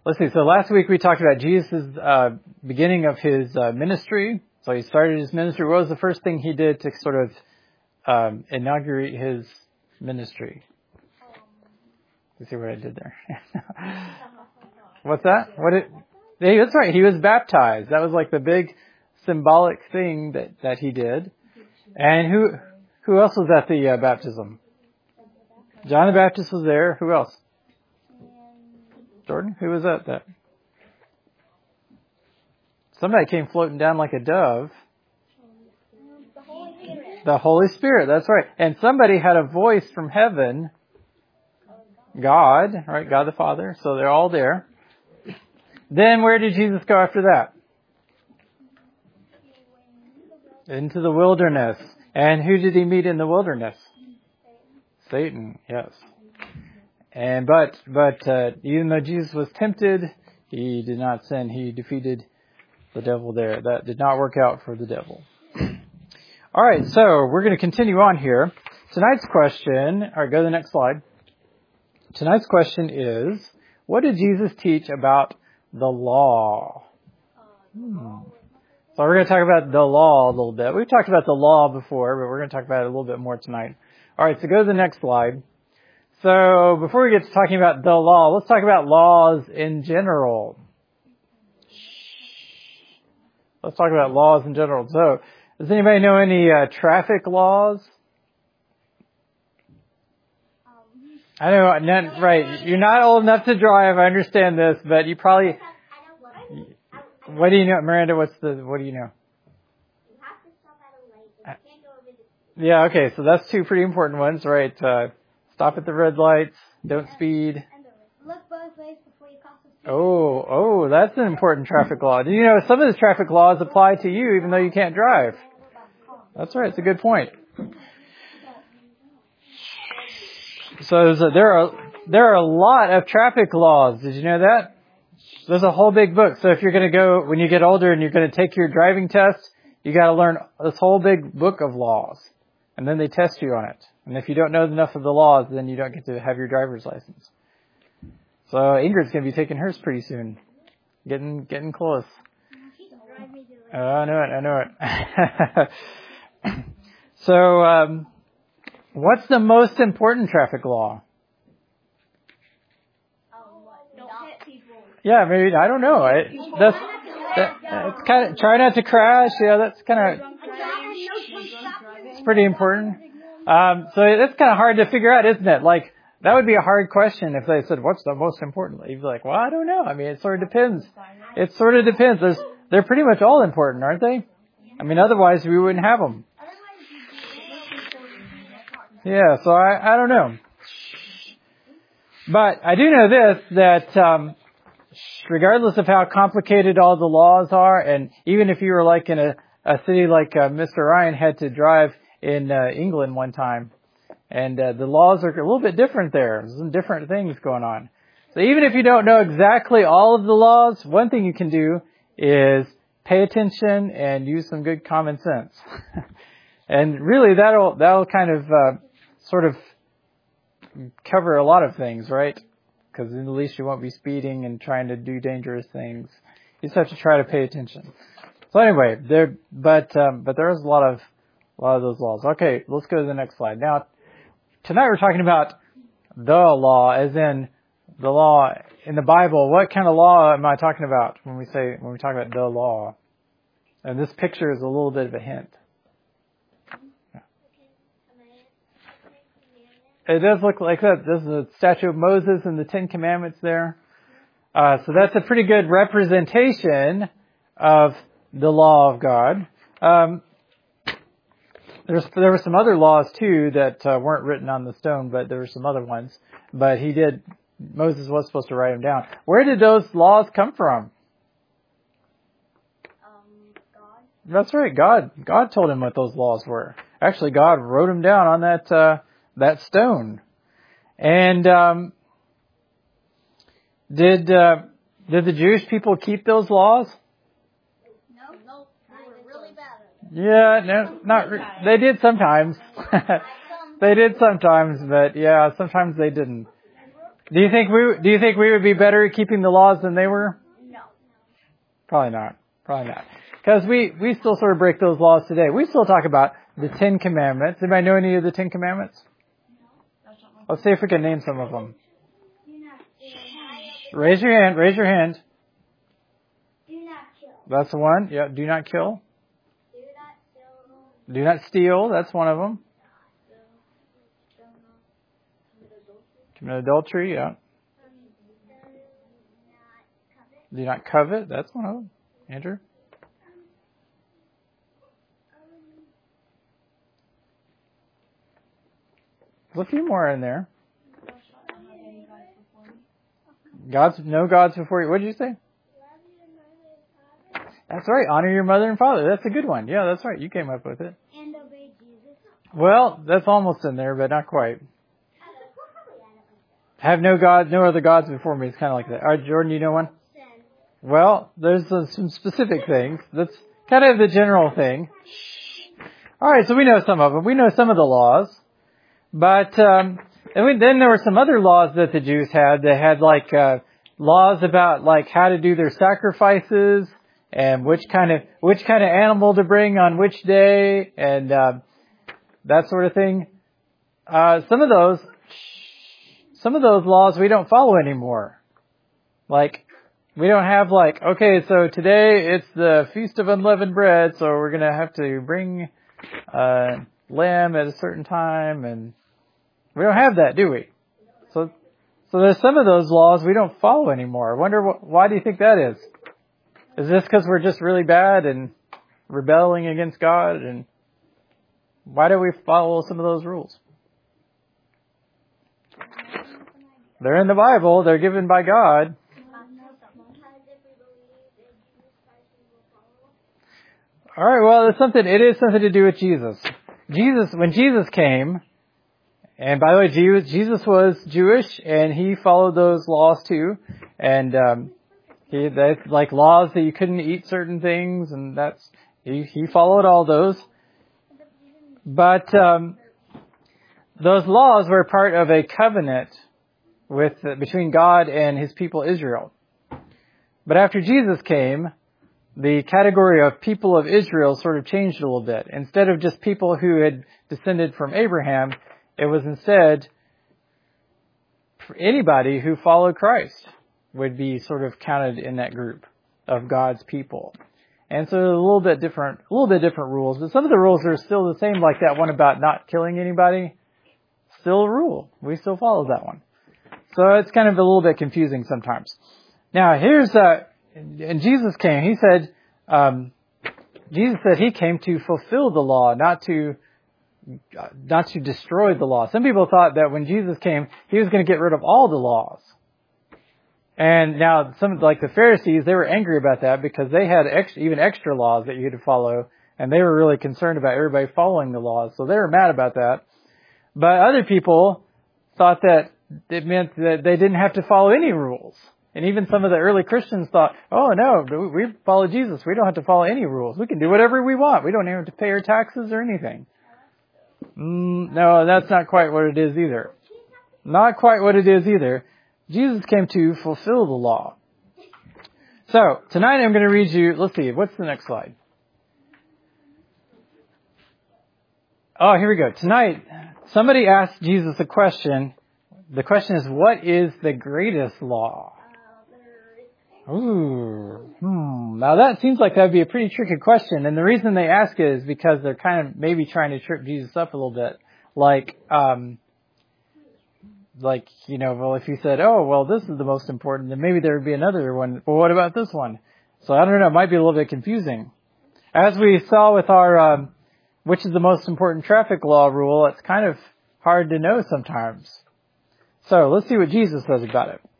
let's see. So last week we talked about Jesus' beginning of his ministry. So he started his ministry. What was the first thing he did to sort of inaugurate his ministry? Let's see what I did there. What's that? Hey, that's right. He was baptized. That was like the big symbolic thing that he did. And who else was at the baptism? John the Baptist was there. Who else? Jordan? Who was at that? Somebody came floating down like a dove. The Holy Spirit. That's right. And somebody had a voice from heaven. God, right? God the Father. So they're all there. Then where did Jesus go after that? Into the wilderness. And who did he meet in the wilderness? Satan, yes. And but even though Jesus was tempted, he did not sin. He defeated the devil there. That did not work out for the devil. All right, so we're going to continue on here. Tonight's question, all right, go to the next slide. Tonight's question is, what did Jesus teach about the law? So we're going to talk about the law a little bit. We've talked about the law before, but we're going to talk about it a little bit more tonight. All right, so go to the next slide. So before we get to talking about the law, let's talk about laws in general. Let's talk about laws in general. So does anybody know any traffic laws? I know, right. You're not old enough to drive. I understand this, but you probably. What do you know, Miranda? What do you know? You have to stop at a light. You can't go over the. Yeah. Okay. So that's two pretty important ones, right? Stop at the red lights. Don't speed. And look both ways before you cross the street. Oh, that's an important traffic law. Do you know some of the traffic laws apply to you even though you can't drive? That's right. It's a good point. So there are a lot of traffic laws. Did you know that? There's a whole big book. So if you're going to go, when you get older and you're going to take your driving test, you got to learn this whole big book of laws. And then they test you on it. And if you don't know enough of the laws, then you don't get to have your driver's license. So Ingrid's going to be taking hers pretty soon. Getting close. I know it. So, what's the most important traffic law? Don't hit people. Yeah, maybe, I don't know. It's kind of, try not to crash. Yeah, that's kind of, it's pretty important. So that's kind of hard to figure out, isn't it? Like, that would be a hard question if they said, what's the most important? You'd be like, well, I don't know. I mean, it sort of depends. It sort of depends. They're pretty much all important, aren't they? I mean, otherwise we wouldn't have them. Yeah, so I don't know. But I do know this, that regardless of how complicated all the laws are, and even if you were like in a city like Mr. Ryan had to drive in England one time, and the laws are a little bit different there. There's some different things going on. So even if you don't know exactly all of the laws, one thing you can do is pay attention and use some good common sense. And really that'll kind of sort of cover a lot of things, right? Because at least you won't be speeding and trying to do dangerous things. You just have to try to pay attention. So anyway, but there's a lot of those laws. Okay, let's go to the next slide. Now, tonight we're talking about the law, as in the law in the Bible. What kind of law am I talking about when we talk about the law? And this picture is a little bit of a hint. It does look like that. This is a statue of Moses and the Ten Commandments there. So that's a pretty good representation of the law of God. There were some other laws too that weren't written on the stone, but there were some other ones. But Moses was supposed to write them down. Where did those laws come from? God. That's right. God told him what those laws were. Actually, God wrote them down on that stone. And did the Jewish people keep those laws? No, they were really bad at it. Yeah, no, they did sometimes. They did sometimes, but yeah, sometimes they didn't. Do you think we would be better at keeping the laws than they were? No. Probably not. Because we still sort of break those laws today. We still talk about the 10 Commandments. Anybody know any of the 10 Commandments? Let's see if we can name some of them. Raise your hand. Do not kill. That's the one. Yeah, do not kill. Do not kill. Do not steal. That's one of them. Commit adultery. Yeah. Do not covet. That's one of them. Andrew? There's a few more in there. No gods before you. What did you say? That's right. Honor your mother and father. That's a good one. Yeah, that's right. You came up with it. And obey Jesus. Well, that's almost in there, but not quite. Have no other gods before me. It's kind of like that. All right, Jordan, you know one? Well, there's some specific things. That's kind of the general thing. All right, so we know some of them. We know some of the laws. But then there were some other laws that the Jews had. They had like laws about like how to do their sacrifices and which kind of animal to bring on which day and that sort of thing. Some of those laws we don't follow anymore. Like we don't have like, okay, so today it's the Feast of Unleavened Bread, so we're going to have to bring lamb at a certain time, and we don't have that, do we? So there's some of those laws we don't follow anymore. I wonder why do you think that is? Is this because we're just really bad and rebelling against God? And why do we follow some of those rules? They're in the Bible. They're given by God. All right, well, it is something to do with Jesus. When Jesus came, and by the way, Jesus was Jewish, and he followed those laws too. And that's like laws that you couldn't eat certain things, and he followed all those. But those laws were part of a covenant between God and His people Israel. But after Jesus came, the category of people of Israel sort of changed a little bit. Instead of just people who had descended from Abraham, it was instead anybody who followed Christ would be sort of counted in that group of God's people. And so a little bit different rules, but some of the rules are still the same, like that one about not killing anybody. Still a rule. We still follow that one. So it's kind of a little bit confusing sometimes. Now and Jesus came, Jesus said he came to fulfill the law, not to destroy the law. Some people thought that when Jesus came, he was going to get rid of all the laws. And now some, like the Pharisees, they were angry about that because they had even extra laws that you had to follow, and they were really concerned about everybody following the laws. So they were mad about that. But other people thought that it meant that they didn't have to follow any rules. And even some of the early Christians thought, oh no, we follow Jesus. We don't have to follow any rules. We can do whatever we want. We don't even have to pay our taxes or anything. No, that's not quite what it is either. Not quite what it is either. Jesus came to fulfill the law. So, tonight I'm going to read you, let's see, what's the next slide? Oh, here we go. Tonight, somebody asked Jesus a question. The question is, what is the greatest law? Now that seems like that would be a pretty tricky question. And the reason they ask it is because they're kind of maybe trying to trip Jesus up a little bit. Well, if you said, oh, well, this is the most important, then maybe there would be another one. Well, what about this one? So I don't know. It might be a little bit confusing. As we saw with our, which is the most important traffic law rule, it's kind of hard to know sometimes. So let's see what Jesus says about it.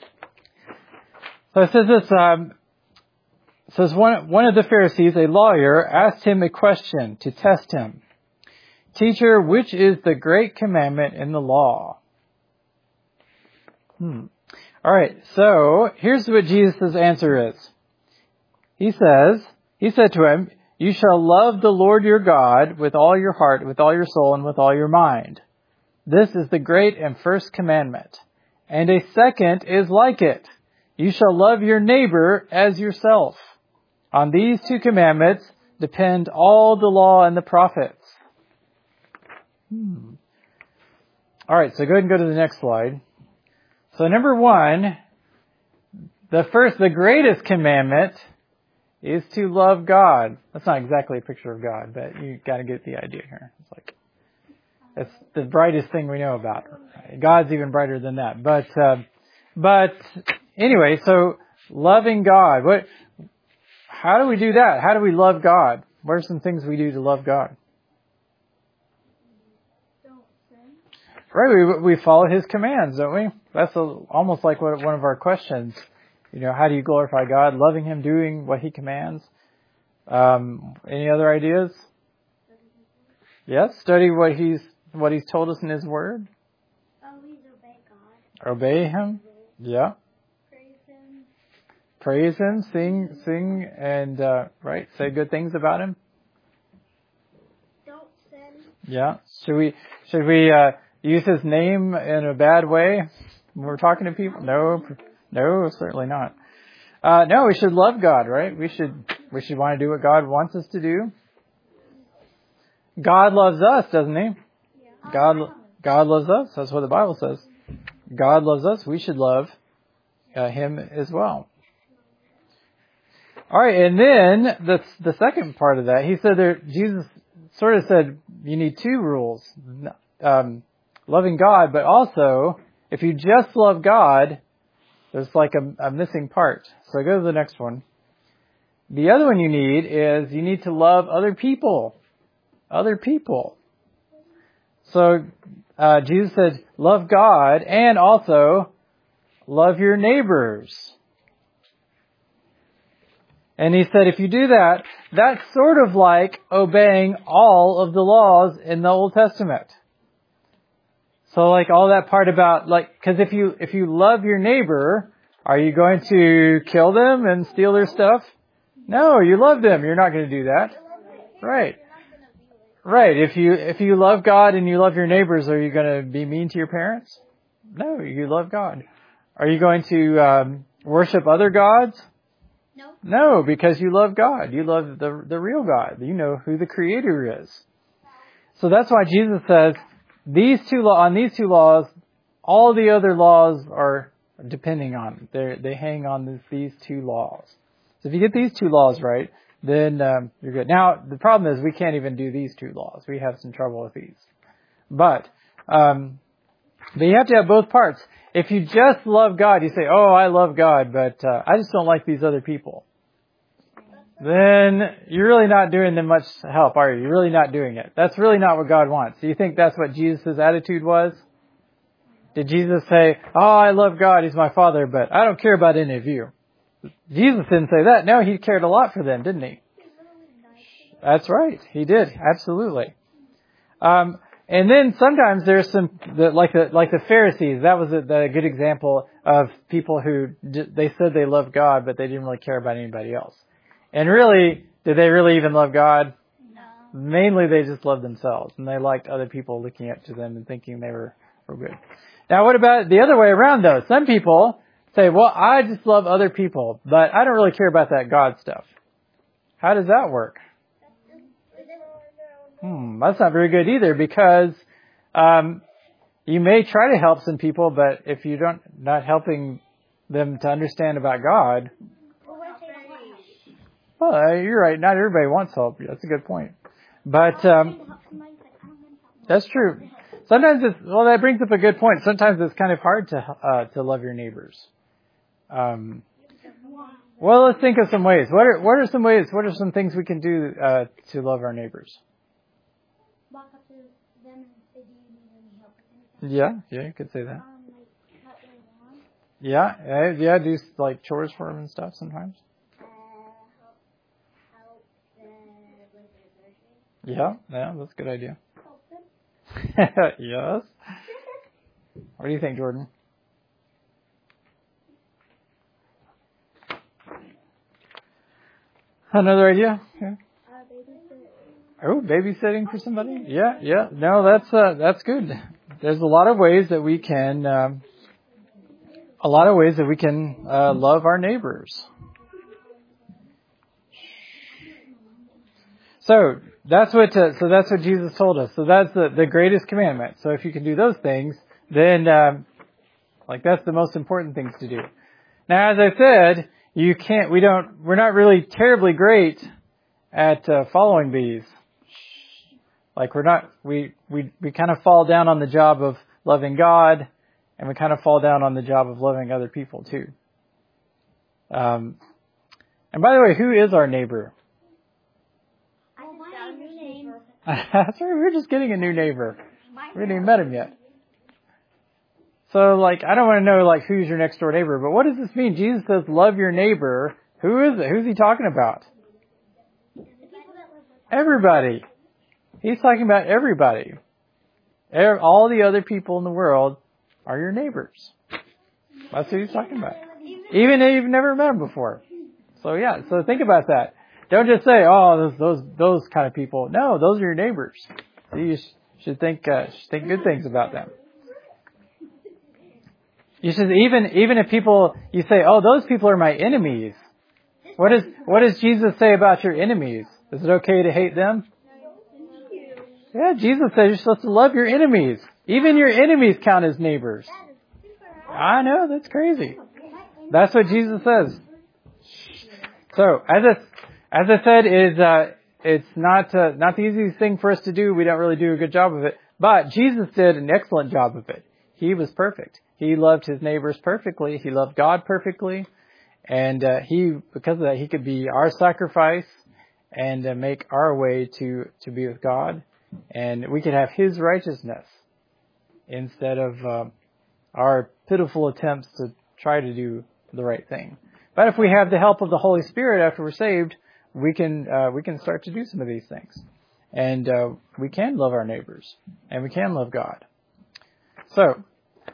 So it says this, says one of the Pharisees, a lawyer, asked him a question to test him. Teacher, which is the great commandment in the law? All right, so here's what Jesus' answer is. He said to him, you shall love the Lord your God with all your heart, with all your soul, and with all your mind. This is the great and first commandment. And a second is like it. You shall love your neighbor as yourself. On these two commandments depend all the law and the prophets. All right, so go ahead and go to the next slide. So number 1, the greatest commandment is to love God. That's not exactly a picture of God, but you got to get the idea here. It's the brightest thing we know about. God's even brighter than that. But anyway, so loving God. How do we do that? How do we love God? What are some things we do to love God? Don't sin. Right, we follow His commands, don't we? That's almost like one of our questions. How do you glorify God? Loving Him, doing what He commands. Any other ideas? Yes, study what He's told us in His Word. Always obey God. Obey Him. Yeah. Praise Him, sing, and say good things about Him. Don't sin. Yeah. Should we use His name in a bad way when we're talking to people? No, certainly not. No, we should love God, right? We should want to do what God wants us to do. God loves us, doesn't He? Yeah. God loves us. That's what the Bible says. God loves us. We should love Him as well. All right, and then the second part of that, Jesus sort of said you need 2 rules. Loving God, but also, if you just love God, there's like a missing part. So go to the next one. The other one you need to love other people. Other people. So Jesus said, love God and also love your neighbors. And He said, if you do that, that's sort of like obeying all of the laws in the Old Testament. So like all that part about because if you love your neighbor, are you going to kill them and steal their stuff? No, you love them. You're not going to do that. Right. Right. If you love God and you love your neighbors, are you going to be mean to your parents? No, you love God. Are you going to worship other gods? No, because you love God. You love the real God. You know who the Creator is. So that's why Jesus says on these 2 laws, all the other laws are depending on. They hang on these 2 laws. So if you get these 2 laws right, then you're good. Now the problem is we can't even do these 2 laws. We have some trouble with these. But you have to have both parts. If you just love God, you say, "Oh, I love God, but I just don't like these other people." Then you're really not doing them much help, are you? You're really not doing it. That's really not what God wants. Do you think that's what Jesus' attitude was? Did Jesus say, "Oh, I love God, He's my Father, but I don't care about any of you"? Jesus didn't say that. No, He cared a lot for them, didn't He? That's right. He did. Absolutely. And then sometimes there's like the Pharisees. That was a good example of people who they said they loved God, but they didn't really care about anybody else. And really, did they really even love God? No. Mainly they just loved themselves, and they liked other people looking up to them and thinking they were good. Now what about the other way around though? Some people say, well, I just love other people, but I don't really care about that God stuff. How does that work? That's not very good either, because you may try to help some people, but if you not helping them to understand about God, well, you're right. Not everybody wants help. That's a good point. But that's true. Sometimes that brings up a good point. Sometimes it's kind of hard to love your neighbors. Well, let's think of some ways. What are some ways? What are some things we can do to love our neighbors? Walk up to them and say, "Do you need any help with anything?" Yeah, you could say that. Cut their lawn. Yeah, do like chores for them and stuff sometimes. Help them with their groceries. Yeah, that's a good idea. Help them. Yes. What do you think, Jordan? Another idea? Yeah. Oh, babysitting for somebody? Yeah. No, that's good. There's a lot of ways that we can a lot of ways that we can love our neighbors. So that's what Jesus told us. So that's the greatest commandment. So if you can do those things, then that's the most important things to do. Now, as I said, we're not really terribly great at following these. We kind of fall down on the job of loving God, and we kind of fall down on the job of loving other people too. And by the way, who is our neighbor? That's right, we're just getting a new neighbor. We haven't even met him yet. So, I don't want to know, who's your next door neighbor, but what does this mean? Jesus says, love your neighbor. Who is it? Who's he talking about? Everybody. He's talking about everybody. All the other people in the world are your neighbors. That's what he's talking about. Even if you've never met them before. So think about that. Don't just say, oh, those kind of people. No, those are your neighbors. You should think good things about them. You should even if people, you say, oh, those people are my enemies. What does Jesus say about your enemies? Is it okay to hate them? Yeah, Jesus says you're supposed to love your enemies. Even your enemies count as neighbors. I know, that's crazy. That's what Jesus says. So, as I said, it's not the easiest thing for us to do. We don't really do a good job of it. But Jesus did an excellent job of it. He was perfect. He loved his neighbors perfectly. He loved God perfectly. And because of that, he could be our sacrifice and make our way to be with God. And we could have his righteousness instead of our pitiful attempts to try to do the right thing. But if we have the help of the Holy Spirit after we're saved, we can start to do some of these things. And we can love our neighbors. And we can love God. So,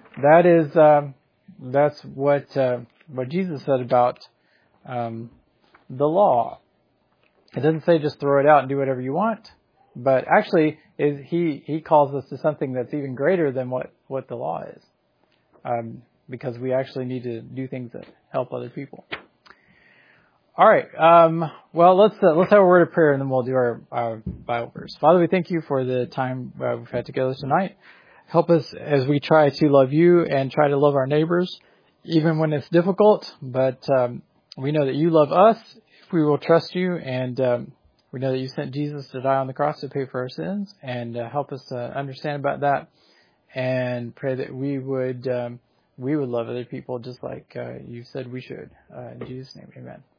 that's what Jesus said about the law. It doesn't say just throw it out and do whatever you want, but actually he calls us to something that's even greater than what the law is, because we actually need to do things that help other people. All right. Well, let's have a word of prayer and then we'll do our Bible verse. Father, we thank you for the time we've had together tonight. Help us as we try to love you and try to love our neighbors, even when it's difficult. But we know that you love us if we will trust you, and we know that you sent Jesus to die on the cross to pay for our sins, and help us understand about that, and pray that we would love other people just like you said we should. In Jesus' name, amen.